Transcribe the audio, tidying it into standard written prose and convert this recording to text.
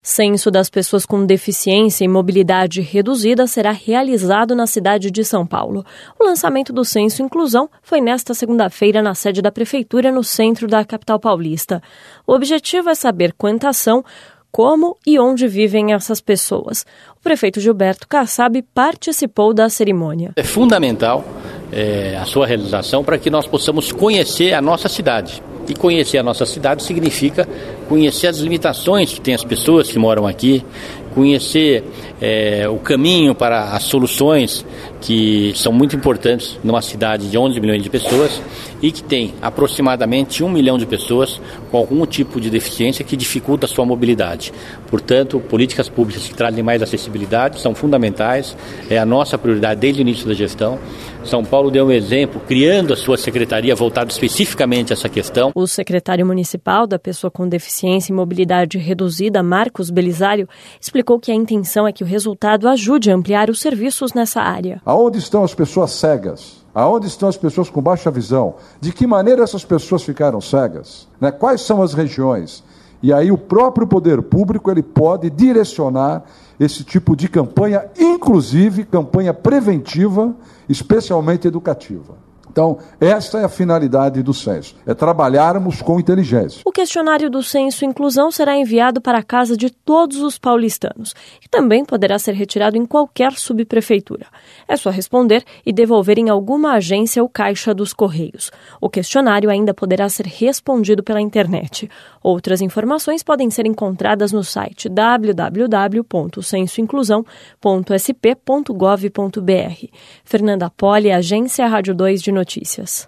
Censo das pessoas com deficiência e mobilidade reduzida será realizado na cidade de São Paulo. O lançamento do Censo Inclusão foi nesta segunda-feira na sede da Prefeitura, no centro da capital paulista. O objetivo é saber quantas são, como e onde vivem essas pessoas. O prefeito Gilberto Kassab participou da cerimônia. É fundamental a sua realização para que nós possamos conhecer a nossa cidade. E conhecer a nossa cidade significa conhecer as limitações que têm as pessoas que moram aqui, conhecer o caminho para as soluções que são muito importantes numa cidade de 11 milhões de pessoas e que tem aproximadamente 1 milhão de pessoas com algum tipo de deficiência que dificulta a sua mobilidade. Portanto, políticas públicas que trazem mais acessibilidade são fundamentais, é a nossa prioridade desde o início da gestão. São Paulo deu um exemplo, criando a sua secretaria voltada especificamente a essa questão. O secretário municipal da pessoa com deficiência e mobilidade reduzida, Marcos Belisário, explicou que a intenção é que o resultado ajude a ampliar os serviços nessa área. Aonde estão as pessoas cegas? Aonde estão as pessoas com baixa visão? De que maneira essas pessoas ficaram cegas? Quais são as regiões? E aí o próprio poder público ele pode direcionar esse tipo de campanha, inclusive campanha preventiva, especialmente educativa. Então, essa é a finalidade do censo, é trabalharmos com inteligência. O questionário do Censo Inclusão será enviado para a casa de todos os paulistanos e também poderá ser retirado em qualquer subprefeitura. É só responder e devolver em alguma agência ou caixa dos Correios. O questionário ainda poderá ser respondido pela internet. Outras informações podem ser encontradas no site www.censoinclusão.sp.gov.br. Fernanda Poli, Agência Rádio 2 de Notícias.